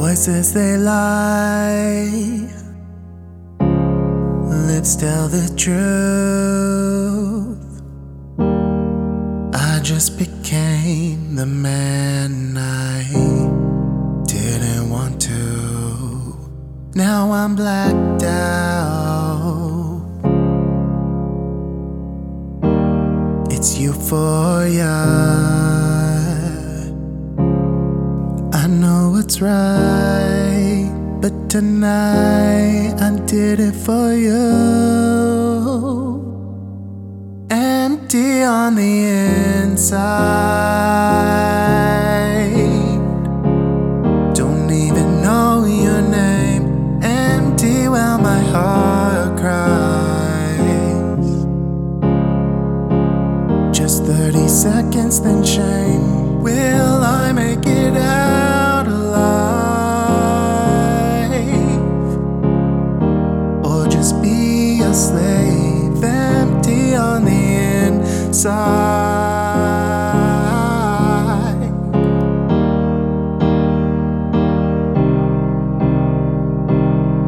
Voices they lie, lips tell the truth. I just became the man I didn't want to. Now I'm blacked out. It's euphoria. I know it's right, but tonight I did it for you. Empty on the inside, don't even know your name. Empty while my heart cries. Just 30 seconds, then shame. Will I make it out alive, or just be a slave, empty on the inside?